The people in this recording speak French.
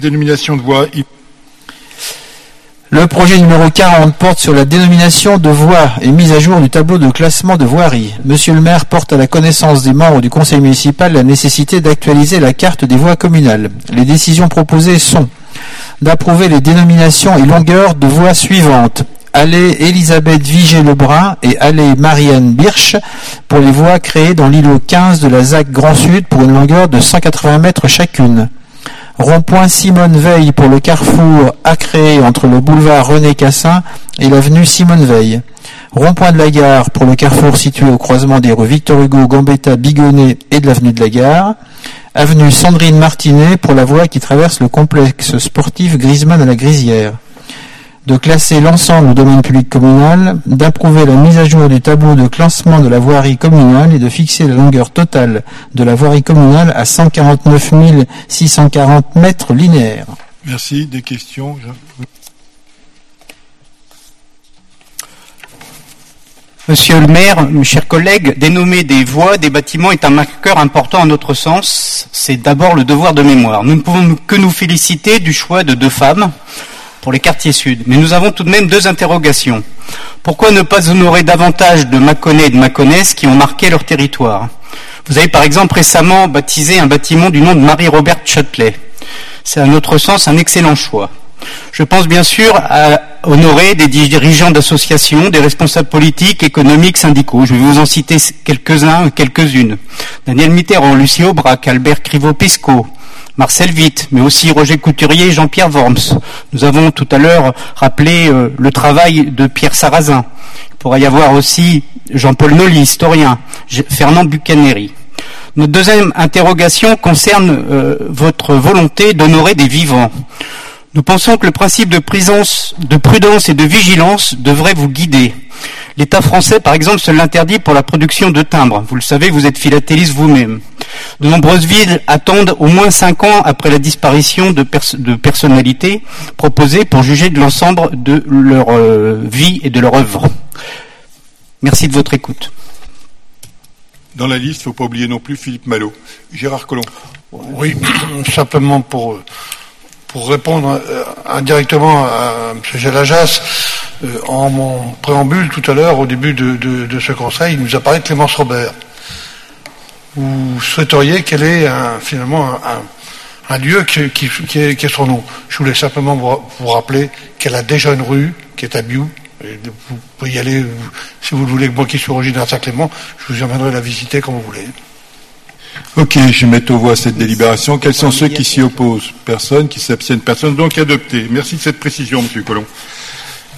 Dénomination de voie. Le projet numéro 40 porte sur la dénomination de voies et mise à jour du tableau de classement de voirie. Monsieur le maire porte à la connaissance des membres du conseil municipal la nécessité d'actualiser la carte des voies communales. Les décisions proposées sont d'approuver les dénominations et longueurs de voies suivantes. Allée Elisabeth Vigée-Lebrun et allée Marianne Birch pour les voies créées dans l'îlot 15 de la ZAC Grand Sud pour une longueur de 180 mètres chacune. Rond-point Simone Veil pour le carrefour à créer entre le boulevard René Cassin et l'avenue Simone Veil. Rond-point de la gare pour le carrefour situé au croisement des rues Victor Hugo, Gambetta, Bigonnet et de l'avenue de la Gare. Avenue Sandrine Martinet pour la voie qui traverse le complexe sportif Griezmann à la Grisière. De classer l'ensemble au domaine public communal, d'approuver la mise à jour du tableau de classement de la voirie communale et de fixer la longueur totale de la voirie communale à 149 640 mètres linéaires. Merci. Des questions? Monsieur le maire, mes chers collègues, dénommer des voies, des bâtiments est un marqueur important à notre sens. C'est d'abord le devoir de mémoire. Nous ne pouvons que nous féliciter du choix de 2 femmes pour les quartiers sud. Mais nous avons tout de même 2 interrogations. Pourquoi ne pas honorer davantage de Mâconnais et de Mâconnaises qui ont marqué leur territoire? Vous avez par exemple récemment baptisé un bâtiment du nom de Marie-Robert Châtelet. C'est à notre sens un excellent choix. Je pense bien sûr à honorer des dirigeants d'associations, des responsables politiques, économiques, syndicaux. Je vais vous en citer quelques-uns, quelques-unes. Daniel Mitterrand, Lucie Aubrac, Albert Crivaux-Pesco, Marcel Witt, mais aussi Roger Couturier et Jean-Pierre Worms. Nous avons tout à l'heure rappelé le travail de Pierre Sarrazin. Il pourrait y avoir aussi Jean-Paul Nolly, historien, Fernand Buccaneri. Notre deuxième interrogation concerne votre volonté d'honorer des vivants. Nous pensons que le principe de prudence et de vigilance devrait vous guider. L'État français, par exemple, se l'interdit pour la production de timbres. Vous le savez, vous êtes philatéliste vous-même. De nombreuses villes attendent au moins 5 ans après la disparition de personnalités proposées pour juger de l'ensemble de leur vie et de leur œuvre. Merci de votre écoute. Dans la liste, il ne faut pas oublier non plus Philippe Malo. Gérard Collomb. Oui, simplement pour répondre indirectement à M. Gelajas, en mon préambule tout à l'heure, au début de ce conseil, il nous a parlé de Clémence Robert. Vous souhaiteriez qu'elle ait finalement un lieu qui est son nom. Je voulais simplement vous rappeler qu'elle a déjà une rue qui est à Biou. Vous pouvez y aller, si vous le voulez, moi qui suis originaire de Saint-Clément, je vous emmènerai la visiter quand vous voulez. Ok, je vais mettre aux voix cette délibération. Quels sont ceux qui s'y opposent? Personne. Qui s'abstiennent? Personne. Donc adopté. Merci de cette précision, M. Collomb.